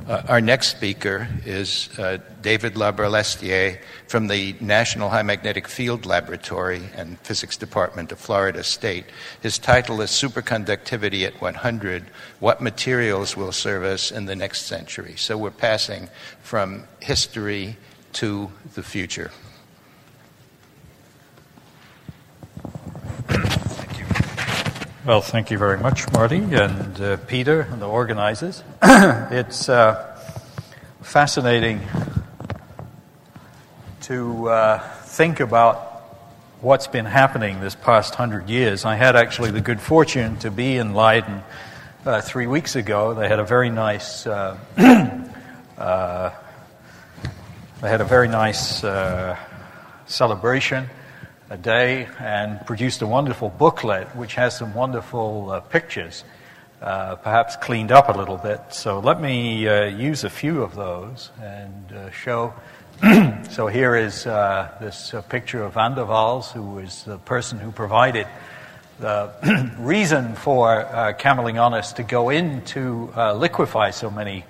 Our next speaker is David Labralestier from the National High Magnetic Field Laboratory and Physics Department of Florida State. His title is Superconductivity at 100, What Materials Will Serve Us in the Next Century. So we're passing from history to the future. Well, thank you very much, Marty, and Peter, and the organizers. It's fascinating to think about what's been happening this past 100 years. I had actually the good fortune to be in Leiden 3 weeks ago. They had a very nice celebration, a day, and produced a wonderful booklet which has some wonderful pictures, perhaps cleaned up a little bit. So let me use a few of those and show. So here is this picture of Van der Waals, who was the person who provided the reason for Kamerlingh Onnes to go in to liquefy so many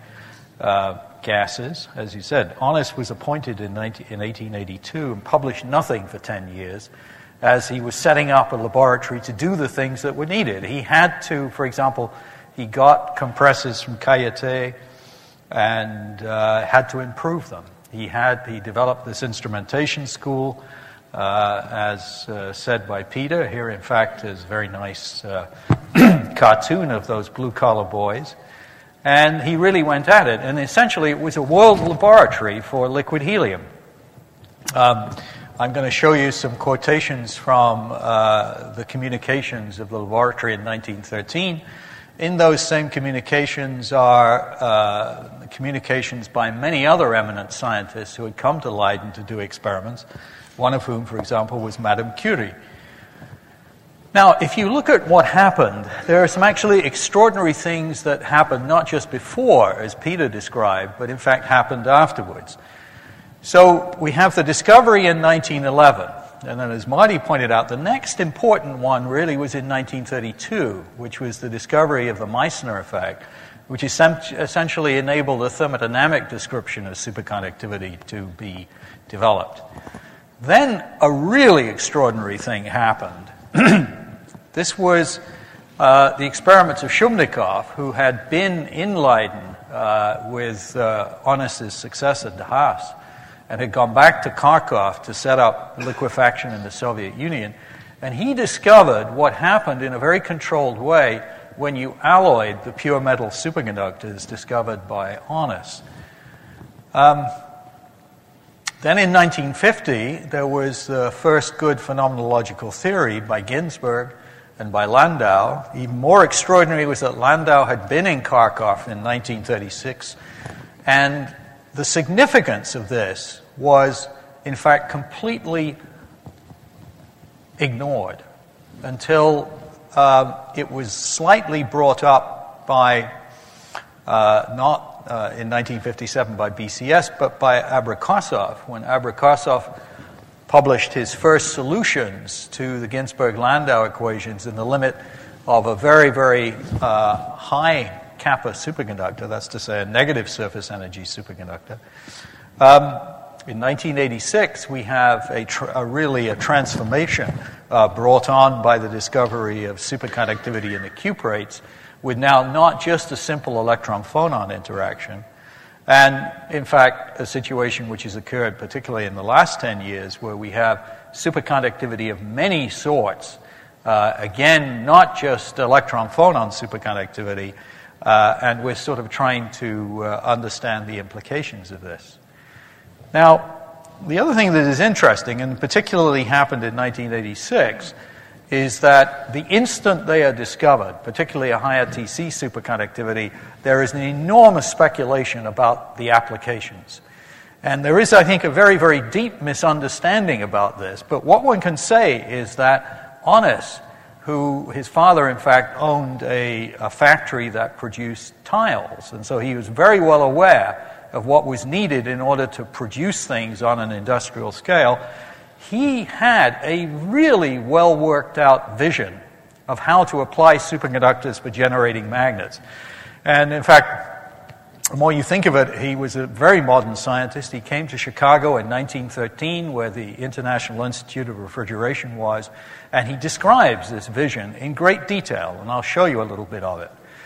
gases. As you said, Onnes was appointed in 1882 and published nothing for 10 years as he was setting up a laboratory to do the things that were needed. He had to, for example, he got compressors from Cayete and had to improve them. He developed this instrumentation school, as said by Peter. Here, in fact, is a very nice cartoon of those blue-collar boys. And he really went at it. And essentially, it was a world laboratory for liquid helium. I'm going to show you some quotations from the communications of the laboratory in 1913. In those same communications are communications by many other eminent scientists who had come to Leiden to do experiments, one of whom, for example, was Madame Curie. Now, if you look at what happened, there are some actually extraordinary things that happened not just before, as Peter described, but in fact happened afterwards. So we have the discovery in 1911, and then as Marty pointed out, the next important one really was in 1932, which was the discovery of the Meissner effect, which essentially enabled a thermodynamic description of superconductivity to be developed. Then a really extraordinary thing happened. This was the experiments of Shumnikov, who had been in Leiden with Onnes's successor, De Haas, and had gone back to Kharkov to set up liquefaction in the Soviet Union. And he discovered what happened in a very controlled way when you alloyed the pure metal superconductors discovered by Onnes. Then in 1950, there was the first good phenomenological theory by Ginzburg and by Landau. Even more extraordinary was that Landau had been in Kharkov in 1936, and the significance of this was, in fact, completely ignored until it was slightly brought up by, not in 1957 by BCS, but by Abrikosov, when Abrikosov published his first solutions to the Ginzburg-Landau equations in the limit of a very, very high kappa superconductor, that's to say a negative surface energy superconductor. In 1986, we have really a transformation brought on by the discovery of superconductivity in the cuprates, with now not just a simple electron-phonon interaction, and in fact a situation which has occurred particularly in the last 10 years where we have superconductivity of many sorts, again not just electron-phonon superconductivity, and we're sort of trying to understand the implications of this. Now, the other thing that is interesting, and particularly happened in 1986, is that the instant they are discovered, particularly a higher TC superconductivity, there is an enormous speculation about the applications. And there is, I think, a very, very deep misunderstanding about this. But what one can say is that Onnes, who his father, in fact, owned a factory that produced tiles, and so he was very well aware of what was needed in order to produce things on an industrial scale. He had a really well-worked-out vision of how to apply superconductors for generating magnets. And in fact, the more you think of it, he was a very modern scientist. He came to Chicago in 1913, where the International Institute of Refrigeration was, and he describes this vision in great detail, and I'll show you a little bit of it.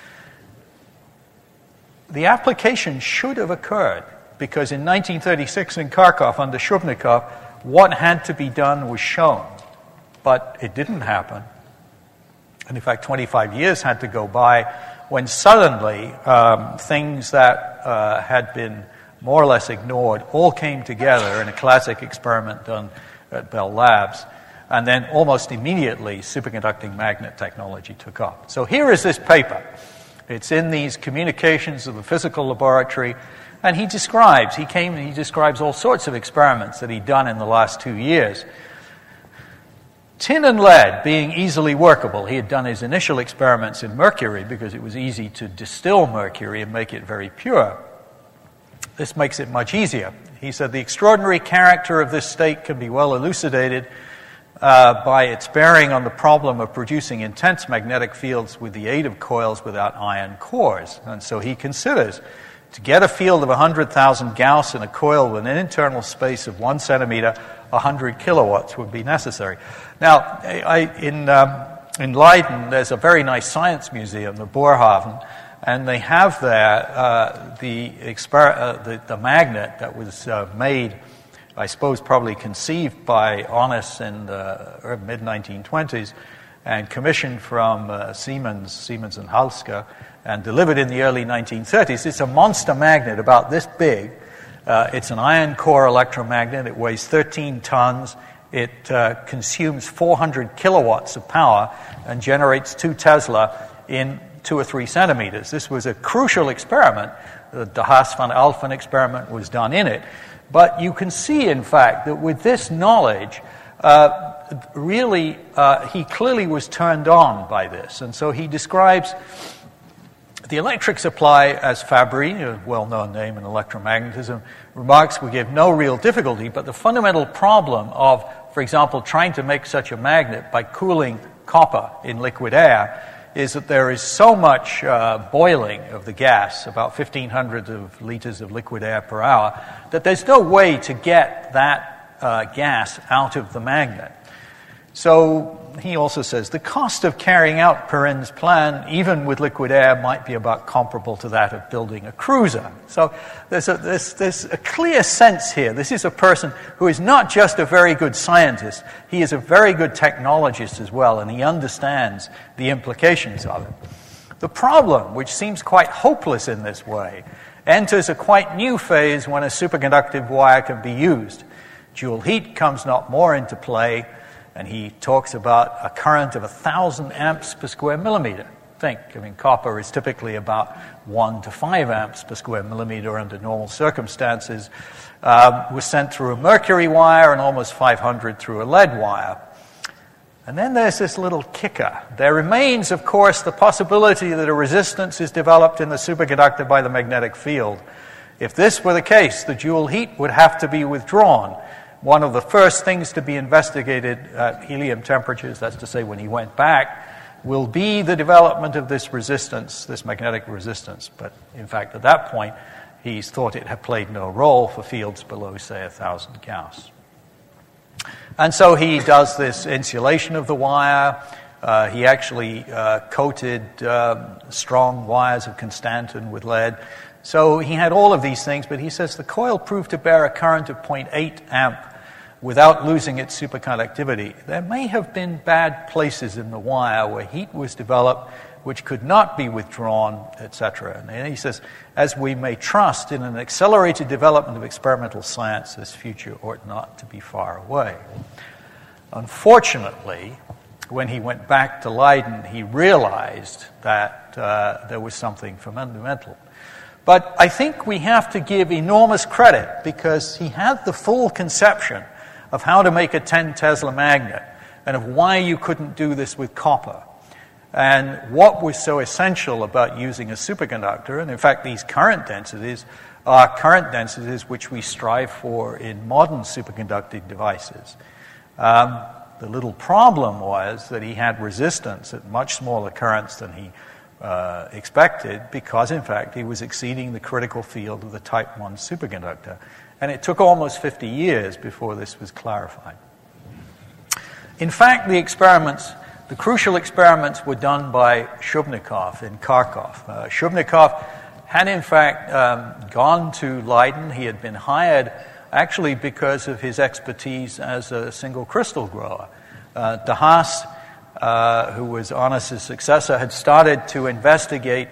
The application should have occurred, because in 1936 in Kharkov under Shubnikov, what had to be done was shown, but it didn't happen. And in fact, 25 years had to go by when suddenly things that had been more or less ignored all came together in a classic experiment done at Bell Labs. And then almost immediately, superconducting magnet technology took off. So here is this paper. It's in these communications of the physical laboratory. And he describes all sorts of experiments that he'd done in the last 2 years. Tin and lead being easily workable. He had done his initial experiments in mercury because it was easy to distill mercury and make it very pure. This makes it much easier. He said the extraordinary character of this state can be well elucidated by its bearing on the problem of producing intense magnetic fields with the aid of coils without iron cores. And so he considers to get a field of 100,000 Gauss in a coil with an internal space of 1 centimeter, 100 kilowatts would be necessary. Now, in Leiden, there's a very nice science museum, the Boerhaven, and they have there the magnet that was made, I suppose probably conceived by Onnes in the mid-1920s and commissioned from Siemens and Halske and delivered in the early 1930s. It's a monster magnet about this big. It's an iron core electromagnet. It weighs 13 tons. It consumes 400 kilowatts of power and generates 2 Tesla in 2 or 3 centimeters. This was a crucial experiment. The de Haas van Alphen experiment was done in it. But you can see, in fact, that with this knowledge, he clearly was turned on by this. And so he describes the electric supply as Fabry, a well-known name in electromagnetism, remarks we give no real difficulty, but the fundamental problem of, for example, trying to make such a magnet by cooling copper in liquid air is that there is so much boiling of the gas, about 1,500 of liters of liquid air per hour, that there's no way to get that gas out of the magnet. So he also says the cost of carrying out Perrin's plan, even with liquid air, might be about comparable to that of building a cruiser. So there's a clear sense here. This is a person who is not just a very good scientist, he is a very good technologist as well, and he understands the implications of it. The problem, which seems quite hopeless in this way, enters a quite new phase when a superconductive wire can be used. Joule heat comes not more into play, and he talks about a current of 1,000 amps per square millimeter. Copper is typically about 1 to 5 amps per square millimeter under normal circumstances. Was sent through a mercury wire and almost 500 through a lead wire. And then there's this little kicker. There remains, of course, the possibility that a resistance is developed in the superconductor by the magnetic field. If this were the case, the Joule heat would have to be withdrawn. One of the first things to be investigated at helium temperatures, that's to say when he went back, will be the development of this resistance, this magnetic resistance. But in fact, at that point, he's thought it had played no role for fields below, say, 1,000 Gauss. And so he does this insulation of the wire. He actually coated strong wires of Constantan with lead. So he had all of these things, but he says the coil proved to bear a current of 0.8 amp without losing its superconductivity. There may have been bad places in the wire where heat was developed which could not be withdrawn, etc. And he says, as we may trust in an accelerated development of experimental science, this future ought not to be far away. Unfortunately, when he went back to Leiden, he realized that there was something fundamental. But I think we have to give enormous credit because he had the full conception of how to make a 10 Tesla magnet and of why you couldn't do this with copper and what was so essential about using a superconductor. And in fact, these current densities are current densities which we strive for in modern superconducting devices. The little problem was that he had resistance at much smaller currents than he expected, because in fact he was exceeding the critical field of the Type 1 superconductor. And it took almost 50 years before this was clarified. In fact, the crucial experiments were done by Shubnikov in Kharkov. Shubnikov had in fact gone to Leiden. He had been hired actually because of his expertise as a single crystal grower. De Haas, who was Arnes's successor, had started to investigate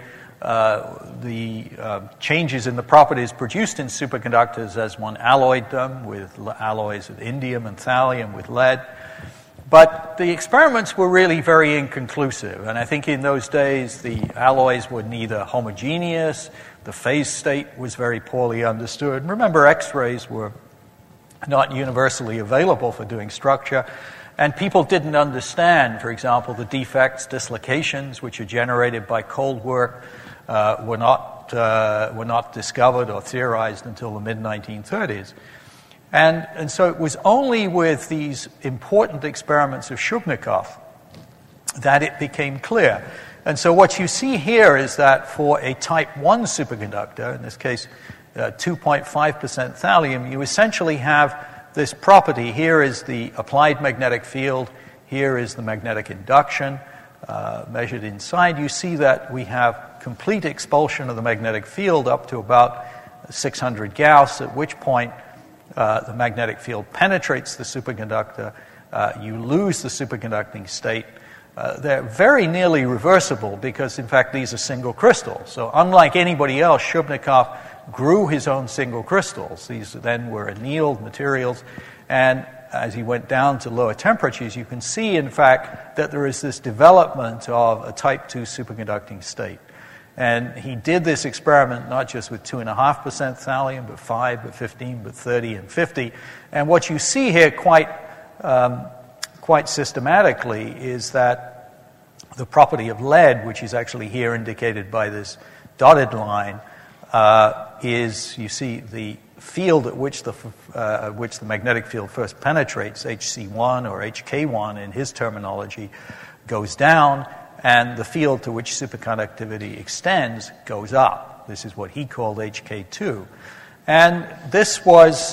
the changes in the properties produced in superconductors as one alloyed them with alloys of indium and thallium with lead. But the experiments were really very inconclusive, and I think in those days the alloys were neither homogeneous, the phase state was very poorly understood. Remember, X-rays were not universally available for doing structure, and people didn't understand, for example, the defects, dislocations, which are generated by cold work, were not discovered or theorized until the mid-1930s. And so it was only with these important experiments of Shubnikov that it became clear. And so what you see here is that for a Type 1 superconductor, in this case 2.5% thallium, you essentially have this property. Here is the applied magnetic field. Here is the magnetic induction measured inside. You see that we have complete expulsion of the magnetic field up to about 600 Gauss, at which point the magnetic field penetrates the superconductor. You lose the superconducting state. They're very nearly reversible because, in fact, these are single crystals. So unlike anybody else, Shubnikov grew his own single crystals. These then were annealed materials. And as he went down to lower temperatures, you can see, in fact, that there is this development of a Type 2 superconducting state. And he did this experiment not just with 2.5% thallium, but 5, but 15, but 30, and 50. And what you see here quite systematically is that the property of lead, which is actually here indicated by this dotted line, is, you see, the field at which the magnetic field first penetrates, HC1 or HK1 in his terminology, goes down, and the field to which superconductivity extends goes up. This is what he called HK2. And this was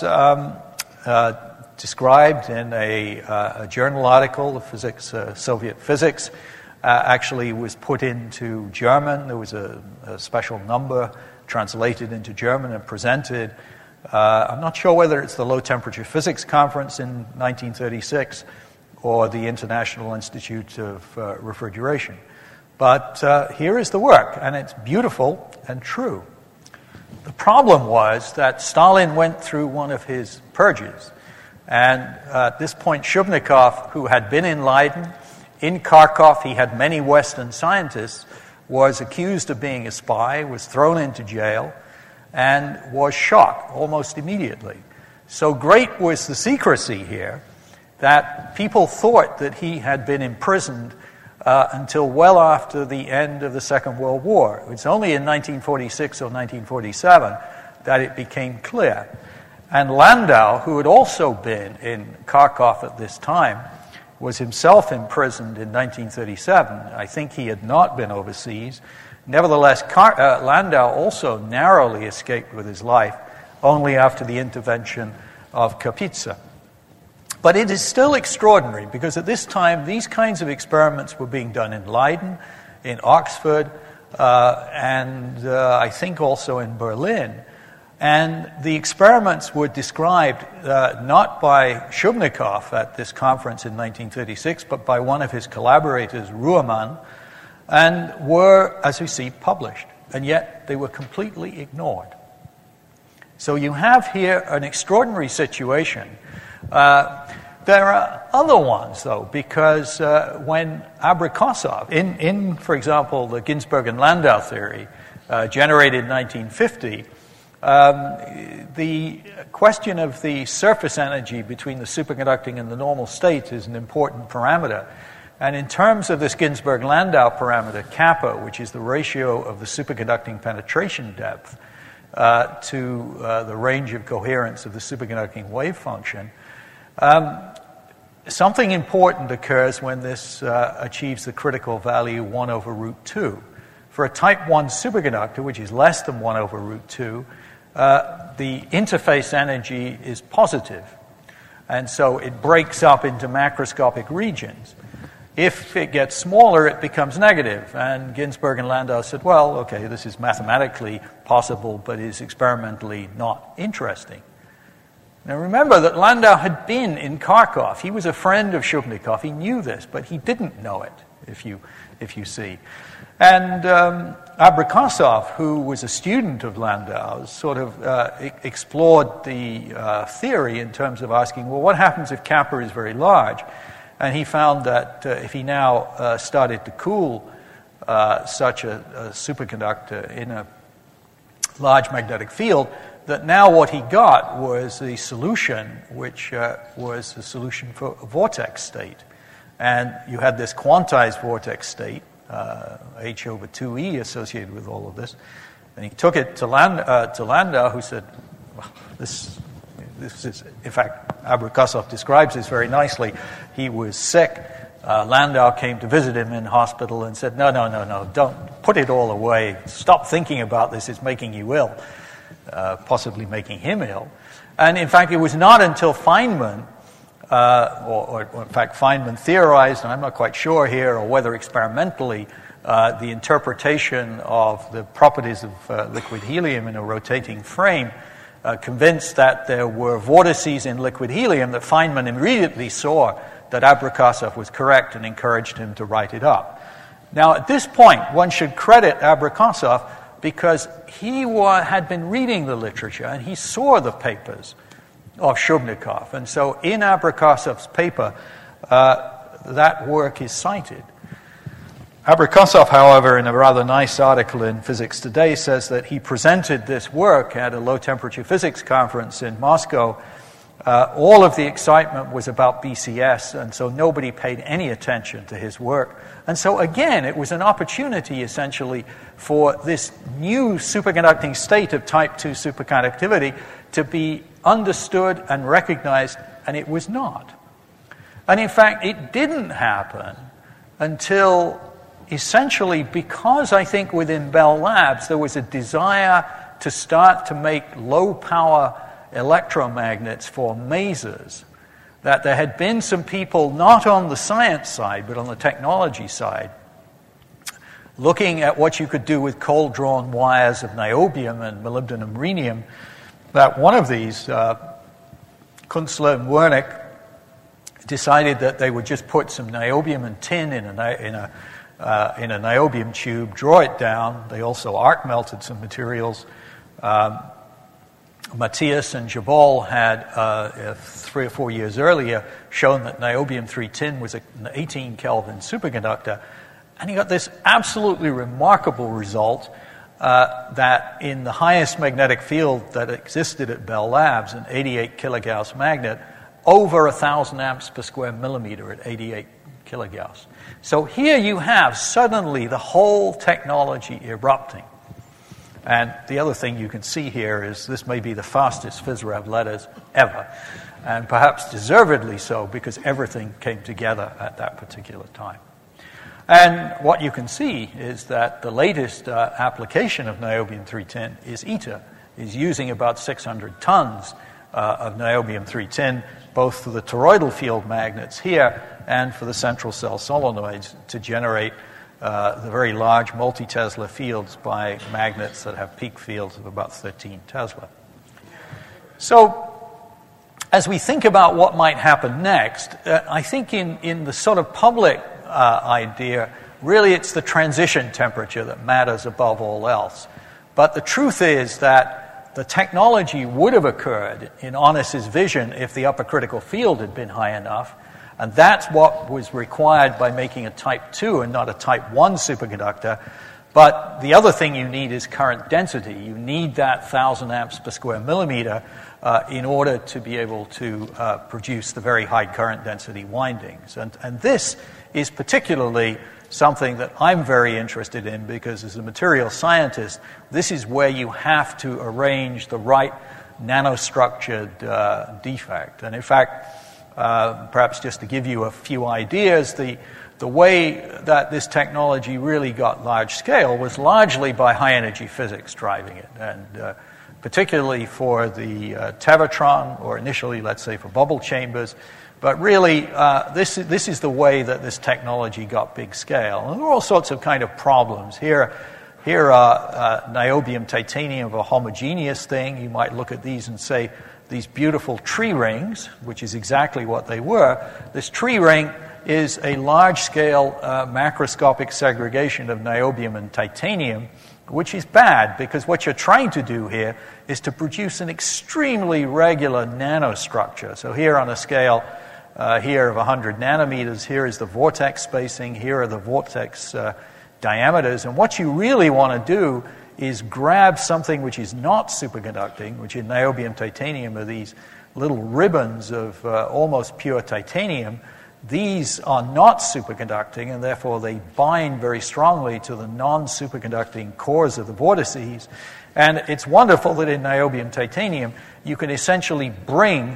described in a journal article, the physics, Soviet Physics, actually was put into German. There was a special number translated into German and presented. I'm not sure whether it's the Low Temperature Physics Conference in 1936 or the International Institute of Refrigeration. But here is the work, and it's beautiful and true. The problem was that Stalin went through one of his purges, and at this point Shubnikov, who had been in Leiden, in Kharkov, he had many Western scientists, was accused of being a spy, was thrown into jail, and was shot almost immediately. So great was the secrecy here that people thought that he had been imprisoned until well after the end of the Second World War. It was only in 1946 or 1947 that it became clear. And Landau, who had also been in Kharkov at this time, was himself imprisoned in 1937. I think he had not been overseas. Nevertheless, Landau also narrowly escaped with his life only after the intervention of Kapitsa. But it is still extraordinary because at this time these kinds of experiments were being done in Leiden, in Oxford, and I think also in Berlin. And the experiments were described not by Shubnikov at this conference in 1936, but by one of his collaborators, Ruhrmann, and were, as we see, published. And yet they were completely ignored. So you have here an extraordinary situation. There are other ones, though, because when Abrikosov, in, for example, the Ginzburg and Landau theory, generated in 1950, the question of the surface energy between the superconducting and the normal state is an important parameter. And in terms of this Ginzburg-Landau parameter, kappa, which is the ratio of the superconducting penetration depth to the range of coherence of the superconducting wave function, something important occurs when this achieves the critical value 1 over root 2. for a type 1 superconductor, which is less than 1 over root 2, the interface energy is positive. And so it breaks up into macroscopic regions. If it gets smaller, it becomes negative. And Ginzburg and Landau said, well, okay, this is mathematically possible, but is experimentally not interesting. Now remember that Landau had been in Kharkov. He was a friend of Shubnikov. He knew this, but he didn't know it, if you see. And Abrikosov, who was a student of Landau's, sort of explored the theory in terms of asking, well, what happens if kappa is very large? And he found that if he now started to cool such a superconductor in a large magnetic field, that now what he got was the solution, which was the solution for a vortex state. And you had this quantized vortex state, h over 2e associated with all of this. And he took it to Landau, who said, well, this is, in fact, Abrikosov describes this very nicely. He was sick. Landau came to visit him in hospital and said, no, don't put it all away. Stop thinking about this. It's making you ill, possibly making him ill. And in fact, it was not until Feynman, or in fact, Feynman theorized, and I'm not quite sure here, or whether experimentally, the interpretation of the properties of liquid helium in a rotating frame convinced that there were vortices in liquid helium, that Feynman immediately saw that Abrikosov was correct and encouraged him to write it up. Now, at this point, one should credit Abrikosov because he had been reading the literature and he saw the papers of Shubnikov. And so in Abrikosov's paper, that work is cited. Abrikosov, however, in a rather nice article in Physics Today, says that he presented this work at a low-temperature physics conference in Moscow. All of the excitement was about BCS, and so nobody paid any attention to his work. And so again, it was an opportunity, essentially, for this new superconducting state of type 2 superconductivity to be understood and recognized, and it was not. And in fact, it didn't happen until essentially because I think within Bell Labs there was a desire to start to make low-power electromagnets for masers, that there had been some people not on the science side but on the technology side looking at what you could do with cold-drawn wires of niobium and molybdenum rhenium, that one of these, Kunstler and Wernick, decided that they would just put some niobium and tin in a niobium tube, draw it down. They also arc melted some materials. Matthias and Jabal had 3 or 4 years earlier shown that niobium-3 tin was an 18 Kelvin superconductor, and he got this absolutely remarkable result that in the highest magnetic field that existed at Bell Labs, an 88 kilogauss magnet, over 1,000 amps per square millimeter at 88 kilogauss. So here you have suddenly the whole technology erupting. And the other thing you can see here is this may be the fastest PhysRev letters ever, and perhaps deservedly so because everything came together at that particular time. And what you can see is that the latest application of niobium-3 tin is ITER, is using about 600 tons of niobium-3 tin, both for the toroidal field magnets here and for the central cell solenoids to generate the very large multi-Tesla fields by magnets that have peak fields of about 13 Tesla. So as we think about what might happen next, I think in the sort of public idea, really it's the transition temperature that matters above all else. But the truth is that the technology would have occurred in Onnes's vision if the upper critical field had been high enough. And that's what was required by making a type 2 and not a type 1 superconductor. But the other thing you need is current density. You need that 1,000 amps per square millimeter in order to be able to produce the very high current density windings. And this is particularly something that I'm very interested in because as a material scientist, this is where you have to arrange the right nanostructured defect. And in fact, perhaps just to give you a few ideas, the the way that this technology really got large scale was largely by high energy physics driving it, and particularly for the Tevatron, or initially, let's say, for bubble chambers. But really, this is the way that this technology got big scale. And there are all sorts of kind of problems. Here are niobium titanium, a homogeneous thing. You might look at these and say, these beautiful tree rings, which is exactly what they were. This tree ring is a large-scale macroscopic segregation of niobium and titanium, which is bad, because what you're trying to do here is to produce an extremely regular nanostructure. So here on a scale here of 100 nanometers, here is the vortex spacing, here are the vortex diameters, and what you really want to do is grab something which is not superconducting, which in niobium titanium are these little ribbons of almost pure titanium. These are not superconducting, and therefore they bind very strongly to the non-superconducting cores of the vortices. And it's wonderful that in niobium titanium you can essentially bring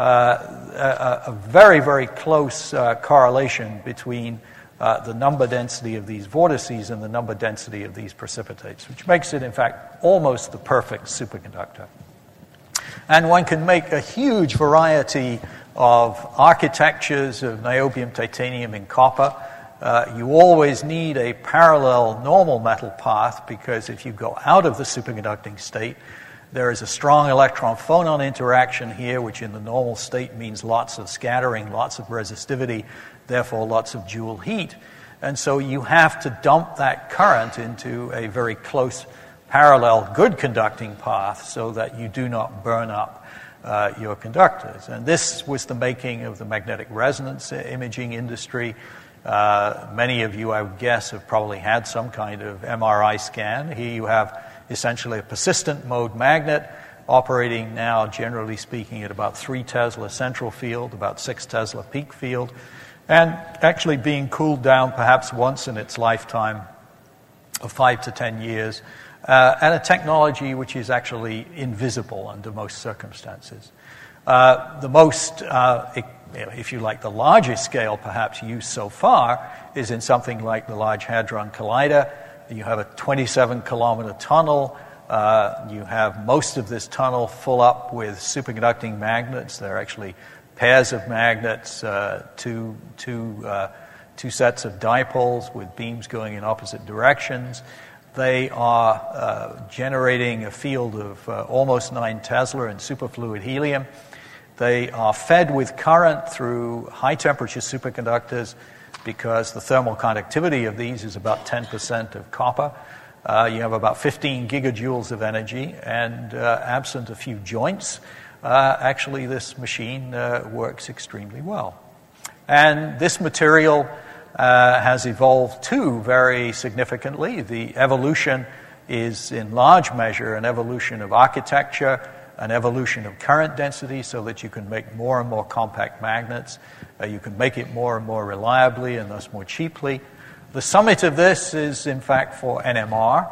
a very, very close correlation between the number density of these vortices and the number density of these precipitates, which makes it, in fact, almost the perfect superconductor. And one can make a huge variety of architectures of niobium, titanium, and copper. You always need a parallel normal metal path, because if you go out of the superconducting state, there is a strong electron-phonon interaction here, which in the normal state means lots of scattering, lots of resistivity, therefore lots of Joule heat. And so you have to dump that current into a very close parallel good conducting path so that you do not burn up your conductors. And this was the making of the magnetic resonance imaging industry. Many of you, I would guess, have probably had some kind of MRI scan. Here you have essentially a persistent mode magnet operating now, generally speaking, at about 3 Tesla central field, about 6 Tesla peak field, and actually being cooled down perhaps once in its lifetime of 5 to 10 years, and a technology which is actually invisible under most circumstances. The most, if you like, the largest scale perhaps used so far is in something like the Large Hadron Collider. You have a 27-kilometer tunnel. You have most of this tunnel full up with superconducting magnets. They're actually pairs of magnets, two sets of dipoles with beams going in opposite directions. They are generating a field of almost 9 Tesla in superfluid helium. They are fed with current through high-temperature superconductors, because the thermal conductivity of these is about 10% of copper. You have about 15 gigajoules of energy, and absent a few joints, actually this machine works extremely well. And this material has evolved too very significantly. The evolution is in large measure an evolution of architecture, an evolution of current density, so that you can make more and more compact magnets. You can make it more and more reliably and thus more cheaply. The summit of this is, in fact, for NMR.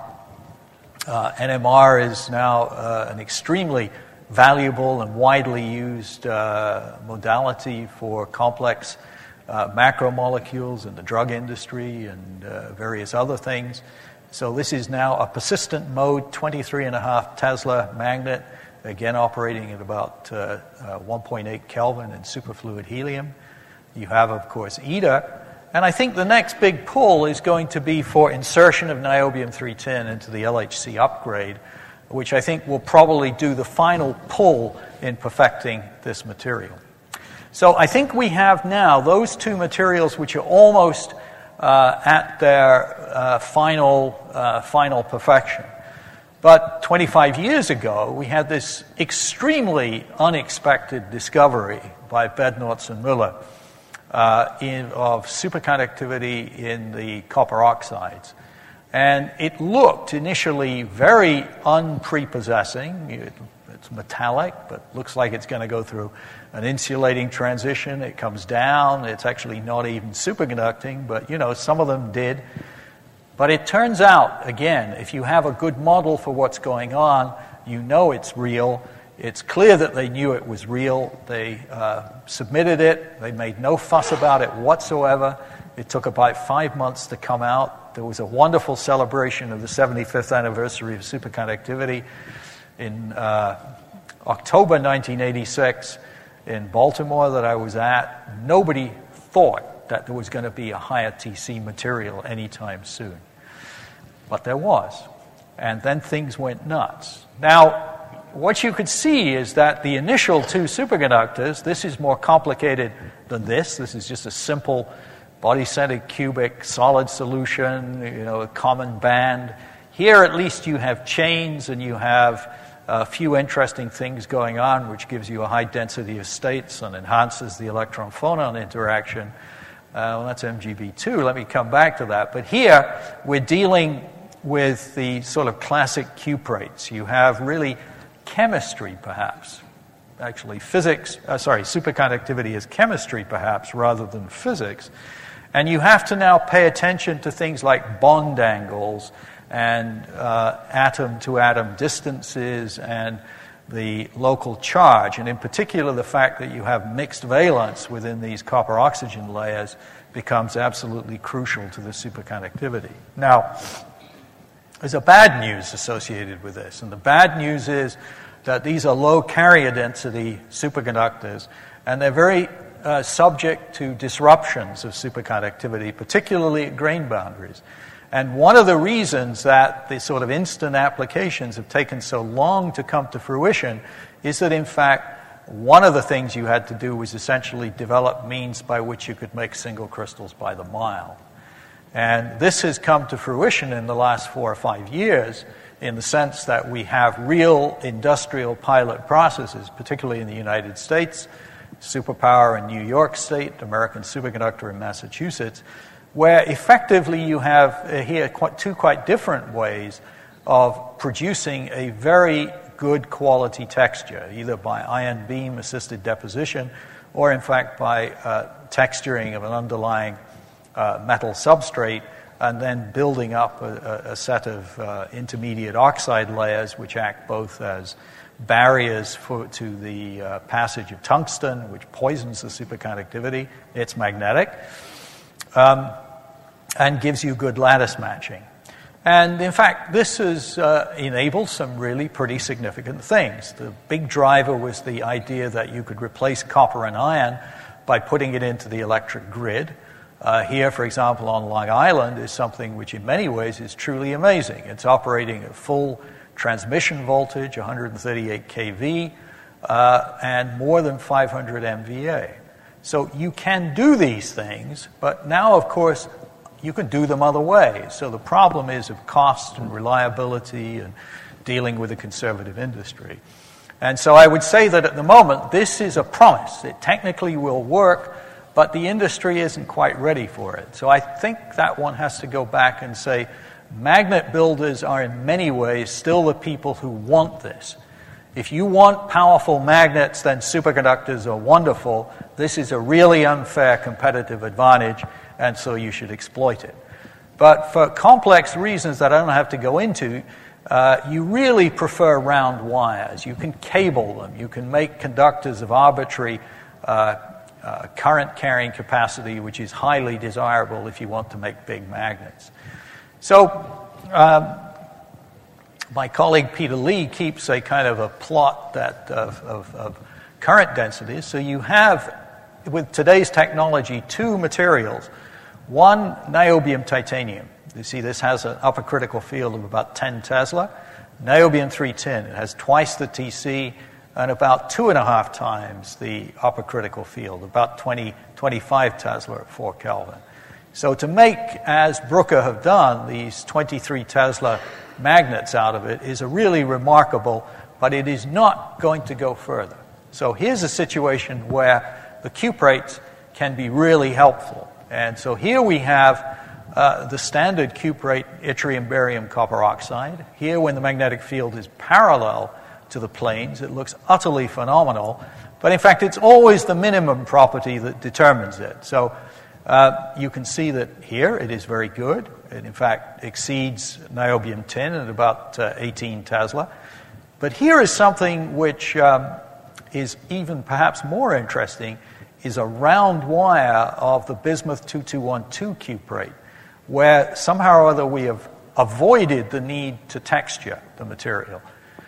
NMR is now an extremely valuable and widely used modality for complex macromolecules in the drug industry and various other things. So this is now a persistent mode 23.5 Tesla magnet, again operating at about 1.8 Kelvin in superfluid helium. You have, of course, ITER. And I think the next big pull is going to be for insertion of niobium-310 into the LHC upgrade, which I think will probably do the final pull in perfecting this material. So I think we have now those two materials which are almost at their final perfection. But 25 years ago, we had this extremely unexpected discovery by Bednorz and Müller of superconductivity in the copper oxides. And it looked initially very unprepossessing. It's metallic, but looks like it's going to go through an insulating transition. It comes down. It's actually not even superconducting, but, some of them did. But it turns out, again, if you have a good model for what's going on, you know it's real. It's clear that they knew it was real. They submitted it. They made no fuss about it whatsoever. It took about 5 months to come out. There was a wonderful celebration of the 75th anniversary of superconductivity in October 1986 in Baltimore that I was at. Nobody thought that there was going to be a higher TC material anytime soon. But there was. And then things went nuts. Now, what you could see is that the initial two superconductors, this is more complicated than this. This is just a simple body-centered cubic solid solution, a common band. Here, at least, you have chains and you have a few interesting things going on, which gives you a high density of states and enhances the electron-phonon interaction. Well, that's MGB2. Let me come back to that. But here, we're dealing with the sort of classic cuprates. You have really chemistry, perhaps. Actually, superconductivity is chemistry, perhaps, rather than physics. And you have to now pay attention to things like bond angles and atom-to-atom distances and the local charge. And in particular, the fact that you have mixed valence within these copper-oxygen layers becomes absolutely crucial to the superconductivity. Now, there's a bad news associated with this. And the bad news is that these are low carrier density superconductors, and they're very subject to disruptions of superconductivity, particularly at grain boundaries. And one of the reasons that the sort of instant applications have taken so long to come to fruition is that, in fact, one of the things you had to do was essentially develop means by which you could make single crystals by the mile. And this has come to fruition in the last 4 or 5 years in the sense that we have real industrial pilot processes, particularly in the United States, Superpower in New York State, American Superconductor in Massachusetts, where effectively you have here two quite different ways of producing a very good quality texture, either by ion beam assisted deposition or in fact by texturing of an underlying metal substrate and then building up a set of intermediate oxide layers which act both as barriers to the passage of tungsten, which poisons the superconductivity. It's magnetic, and gives you good lattice matching. And in fact, this has enabled some really pretty significant things. The big driver was the idea that you could replace copper and iron by putting it into the electric grid. Here, for example, on Long Island is something which in many ways is truly amazing. It's operating at full transmission voltage, 138 kV, and more than 500 MVA. So you can do these things, but now, of course, you can do them other ways. So the problem is of cost and reliability and dealing with a conservative industry. And so I would say that at the moment, this is a promise. It technically will work, but the industry isn't quite ready for it. So I think that one has to go back and say, magnet builders are in many ways still the people who want this. If you want powerful magnets, then superconductors are wonderful. This is a really unfair competitive advantage, and so you should exploit it. But for complex reasons that I don't have to go into, you really prefer round wires. You can cable them. You can make conductors of arbitrary current carrying capacity, which is highly desirable if you want to make big magnets. So my colleague Peter Lee keeps a kind of a plot of current densities. So you have, with today's technology, two materials. One, niobium titanium. You see this has an upper critical field of about 10 Tesla. Niobium 310, it has twice the TC and about 2.5 times the upper critical field, about 25 Tesla at 4 Kelvin. So to make, as Bruker have done, these 23 Tesla magnets out of it is a really remarkable, but it is not going to go further. So here's a situation where the cuprates can be really helpful. And so here we have the standard cuprate yttrium barium copper oxide. Here, when the magnetic field is parallel to the planes, it looks utterly phenomenal. But in fact, it's always the minimum property that determines it. So you can see that here it is very good. It, in fact, exceeds niobium tin at about 18 Tesla. But here is something which is even perhaps more interesting is a round wire of the bismuth 2212 cuprate, where somehow or other we have avoided the need to texture the material.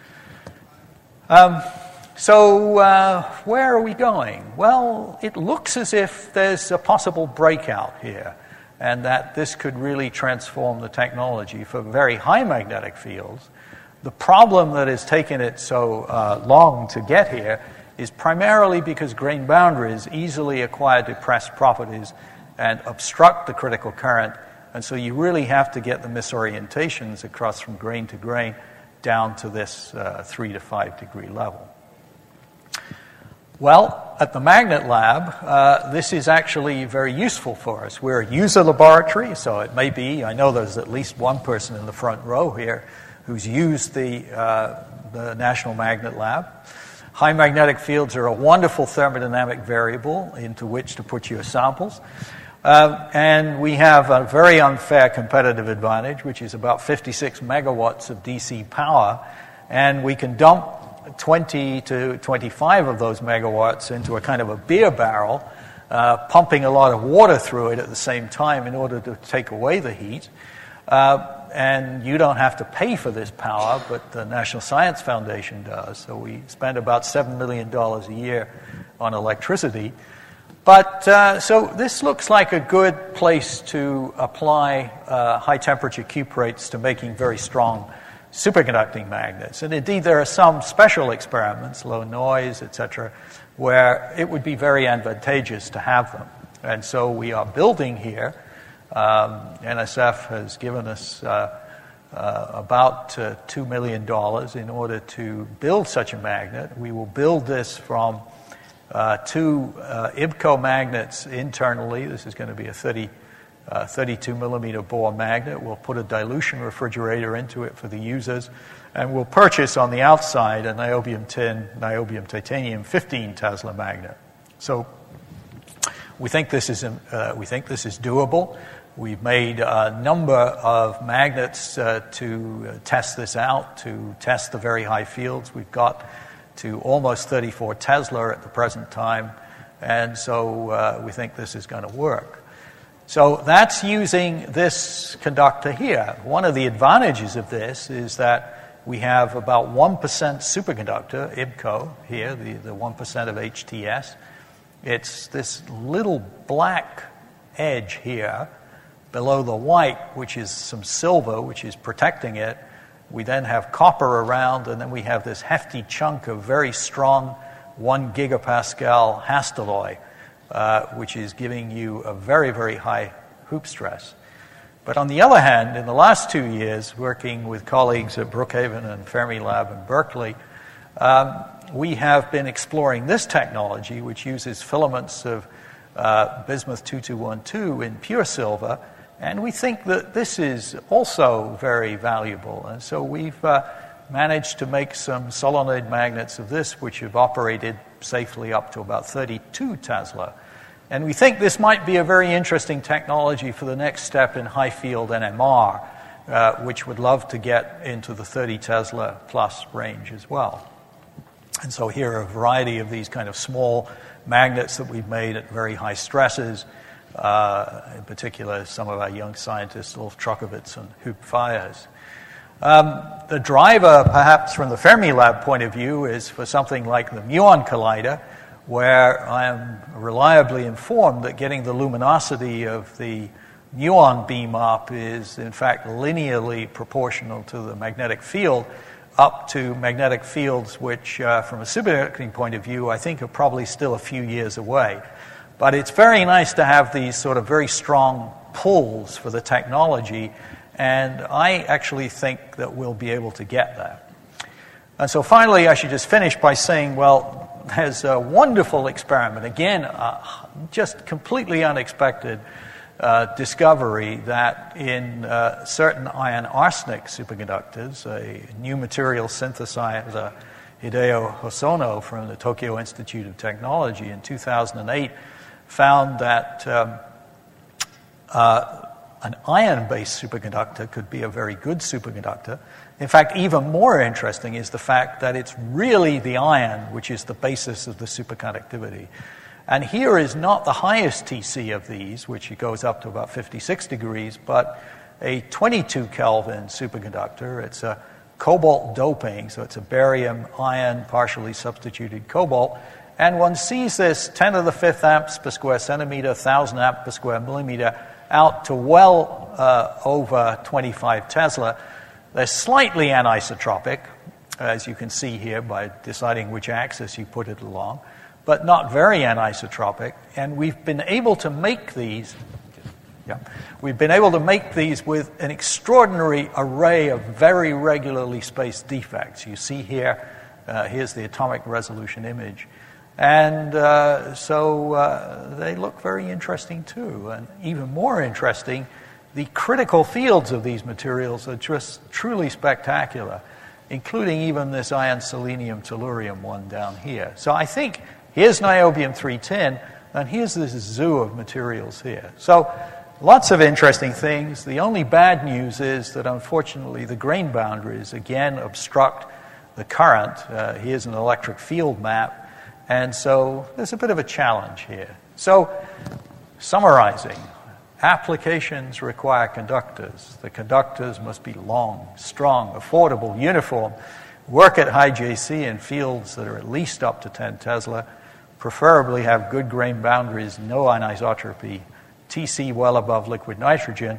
So where are we going? Well, it looks as if there's a possible breakout here, and that this could really transform the technology for very high magnetic fields. The problem that has taken it so long to get here is primarily because grain boundaries easily acquire depressed properties and obstruct the critical current, and so you really have to get the misorientations across from grain to grain down to this 3 to 5 degree level. Well, at the Magnet Lab, this is actually very useful for us. We're a user laboratory, so it may be, I know there's at least one person in the front row here who's used the National Magnet Lab. High magnetic fields are a wonderful thermodynamic variable into which to put your samples. And we have a very unfair competitive advantage, which is about 56 megawatts of DC power, and we can dump 20 to 25 of those megawatts into a kind of a beer barrel, pumping a lot of water through it at the same time in order to take away the heat. And you don't have to pay for this power, but the National Science Foundation does. So we spend about $7 million a year on electricity. But so this looks like a good place to apply high-temperature cuprates to making very strong superconducting magnets. And indeed, there are some special experiments, low noise, etc., where it would be very advantageous to have them. And so we are building here. NSF has given us about $2 million in order to build such a magnet. We will build this from 2 IBCO magnets internally. This is going to be a 32 millimeter bore magnet. We'll put a dilution refrigerator into it for the users, and we'll purchase on the outside a niobium tin, niobium titanium 15 Tesla magnet. So we think this is doable. We've made a number of magnets to test this out, to test the very high fields. We've got to almost 34 Tesla at the present time, and so we think this is going to work. So that's using this conductor here. One of the advantages of this is that we have about 1% superconductor, IBCO, here, the 1% of HTS. It's this little black edge here below the white, which is some silver, which is protecting it. We then have copper around, and then we have this hefty chunk of very strong 1 gigapascal Hastelloy, which is giving you a very, very high hoop stress. But on the other hand, in the last 2 years, working with colleagues at Brookhaven and Fermilab in Berkeley, we have been exploring this technology, which uses filaments of bismuth 2212 in pure silver, and we think that this is also very valuable. And so we've managed to make some solenoid magnets of this, which have operated safely up to about 32 Tesla. And we think this might be a very interesting technology for the next step in high-field NMR, which would love to get into the 30 Tesla plus range as well. And so here are a variety of these kind of small magnets that we've made at very high stresses. In particular, some of our young scientists, Ulf Trokovitz and Huub Fayez. The driver, perhaps from the Fermilab point of view, is for something like the muon collider, where I am reliably informed that getting the luminosity of the muon beam up is, in fact, linearly proportional to the magnetic field, up to magnetic fields which, from a superconducting point of view, I think are probably still a few years away. But it's very nice to have these sort of very strong pulls for the technology, and I actually think that we'll be able to get that. And so finally, I should just finish by saying, well, there's a wonderful experiment, again, just completely unexpected discovery that in certain iron arsenic superconductors, a new material synthesizer, Hideo Hosono from the Tokyo Institute of Technology in 2008, found that an iron-based superconductor could be a very good superconductor. In fact, even more interesting is the fact that it's really the iron which is the basis of the superconductivity. And here is not the highest TC of these, which goes up to about 56 degrees, but a 22 Kelvin superconductor. It's a cobalt doping, so it's a barium ion partially substituted cobalt. And one sees this 10 to the 5th amps per square centimeter, 1,000 amps per square millimeter, out to well over 25 Tesla. They're slightly anisotropic, as you can see here by deciding which axis you put it along, but not very anisotropic. And we've been able to make these. We've been able to make these with an extraordinary array of very regularly spaced defects. You see here, here's the atomic resolution image. And so they look very interesting too. And even more interesting, the critical fields of these materials are just truly spectacular, including even this iron selenium tellurium one down here. So I think here's niobium-310, and here's this zoo of materials here. So lots of interesting things. The only bad news is that unfortunately the grain boundaries again obstruct the current. Here's an electric field map. And so there's a bit of a challenge here. So, summarizing, applications require conductors. The conductors must be long, strong, affordable, uniform, work at high JC in fields that are at least up to 10 Tesla, preferably have good grain boundaries, no anisotropy, TC well above liquid nitrogen.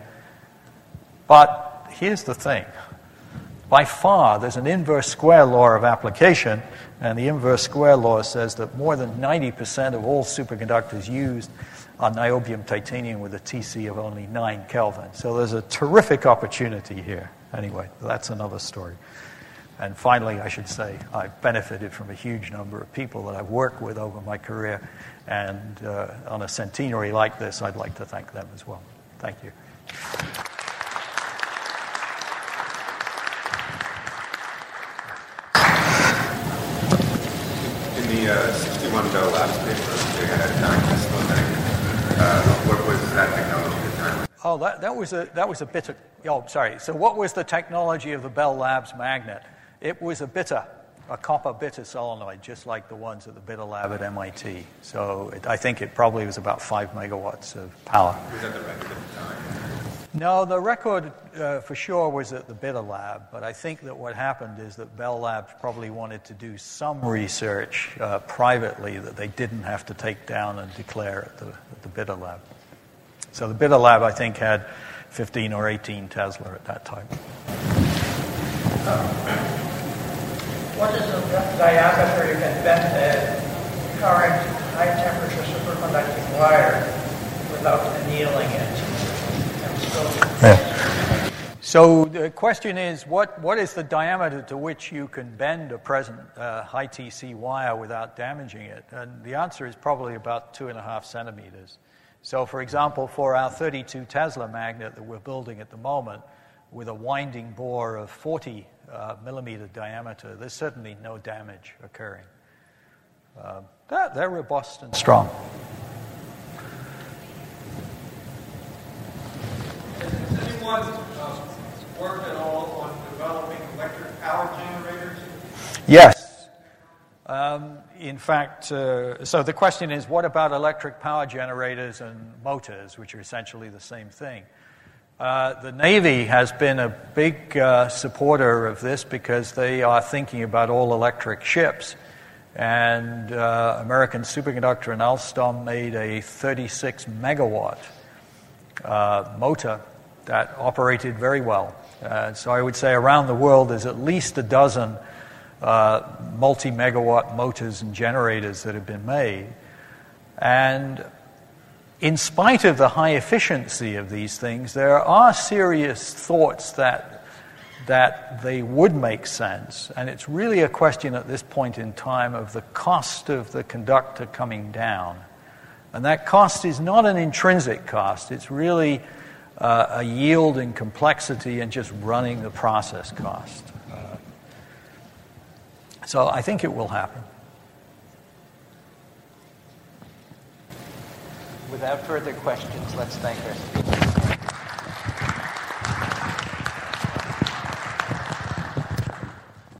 But here's the thing. By far, there's an inverse square law of application, and the inverse square law says that more than 90% of all superconductors used are niobium titanium with a TC of only 9 Kelvin. So there's a terrific opportunity here. Anyway, that's another story. And finally, I should say, I've benefited from a huge number of people that I've worked with over my career, and on a centenary like this, I'd like to thank them as well. Thank you. In the 61 Bell Labs paper, they had a dime-Tesla magnet. What was that technology at the time? Oh, that was a bitter. Oh, sorry. So what was the technology of the Bell Labs magnet? It was a copper bitter solenoid, just like the ones at the Bitter Lab at MIT. So I think it probably was about 5 megawatts of power. Was that the record at the time? No, the record for sure was at the Bitter Lab, but I think that what happened is that Bell Labs probably wanted to do some research privately that they didn't have to take down and declare at the Bitter Lab. So the Bitter Lab, I think, had 15 or 18 Tesla at that time. What is the diameter you can bend a current high-temperature superconducting wire without annealing it? Yeah. So the question is, what is the diameter to which you can bend a present high TC wire without damaging it? And the answer is probably about 2.5 centimeters. So, for example, for our 32 Tesla magnet that we're building at the moment, with a winding bore of 40 millimeter diameter, there's certainly no damage occurring. They're robust and strong. Has anyone worked at all on developing electric power generators? Yes. In fact, so the question is, what about electric power generators and motors, which are essentially the same thing? The Navy has been a big supporter of this because they are thinking about all-electric ships. And American Superconductor and Alstom made a 36-megawatt motor that operated very well. So I would say around the world there's at least a dozen multi-megawatt motors and generators that have been made. And in spite of the high efficiency of these things, there are serious thoughts that they would make sense. And it's really a question at this point in time of the cost of the conductor coming down. And that cost is not an intrinsic cost. It's really a yield in complexity and just running the process cost. So I think it will happen. Without further questions, let's thank our speakers.